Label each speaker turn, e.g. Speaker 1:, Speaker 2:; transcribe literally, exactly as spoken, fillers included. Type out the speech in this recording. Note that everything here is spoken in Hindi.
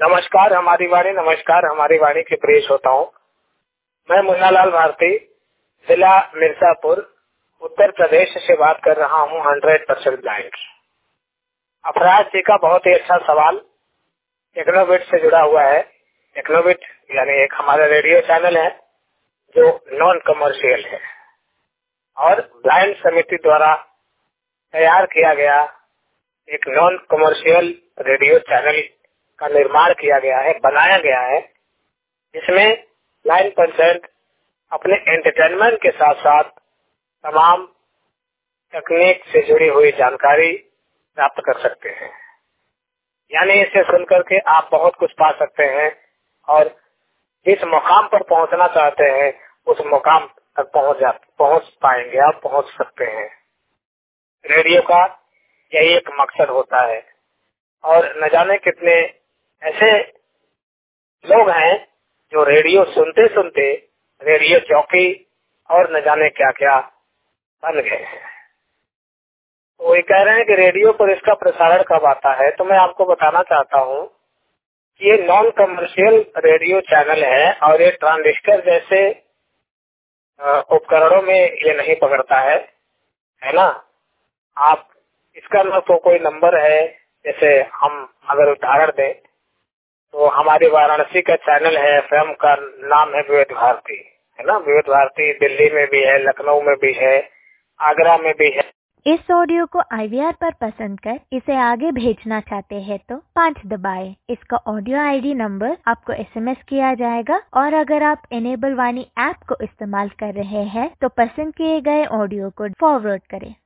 Speaker 1: नमस्कार हमारी वाणी नमस्कार हमारी वाणी के प्रिय श्रोताओं। मैं मुन्नालाल भारती, जिला मिर्जापुर, उत्तर प्रदेश से बात कर रहा हूँ। Hundred percent blind. Afraz ji का बहुत ही अच्छा सवाल टेक्नोबिट से जुड़ा हुआ है। टेक्नोबिट यानी एक हमारा रेडियो चैनल है जो नॉन कमर्शियल है और ब्लाइंड समिति द्वारा तैयार किया गया एक नॉन कमर्शियल रेडियो चैनल का निर्माण किया गया है, बनाया गया है, जिसमें ब्लाइंड पेशेंट अपने एंटरटेनमेंट के साथ साथ तमाम तकनीक से जुड़ी हुई जानकारी प्राप्त कर सकते हैं। यानी इसे सुनकर के आप बहुत कुछ पा सकते हैं और जिस मुकाम पर पहुंचना चाहते हैं उस मुकाम तक पहुंच जा पहुंच पाएंगे, आप पहुंच सकते हैं। रेडियो का यही एक मकसद होता है और न जाने कितने ऐसे लोग हैं जो रेडियो सुनते सुनते रेडियो चौकी और न जाने क्या क्या बन गए हैं। वो ये कह रहे हैं कि रेडियो पर इसका प्रसारण कब आता है, तो मैं आपको बताना चाहता हूँ कि ये नॉन कमर्शियल रेडियो चैनल है और ये ट्रांजिस्टर जैसे उपकरणों में ये नहीं पकड़ता है, है ना। आप इसका न तो कोई नंबर है, जैसे हम अगर उदाहरण दें तो हमारे वाराणसी का चैनल है, एफएम का नाम है विविध भारती, है ना। विविध भारती दिल्ली में भी है, लखनऊ में भी है, आगरा में भी है।
Speaker 2: इस ऑडियो को आई वी आर पर पसंद कर इसे आगे भेजना चाहते हैं तो पाँच दबाएं। इसका ऑडियो आई डी नंबर आपको एस एम एस किया जाएगा और अगर आप एनेबल वाणी ऐप को इस्तेमाल कर रहे हैं तो पसंद किए गए ऑडियो को फॉरवर्ड करें।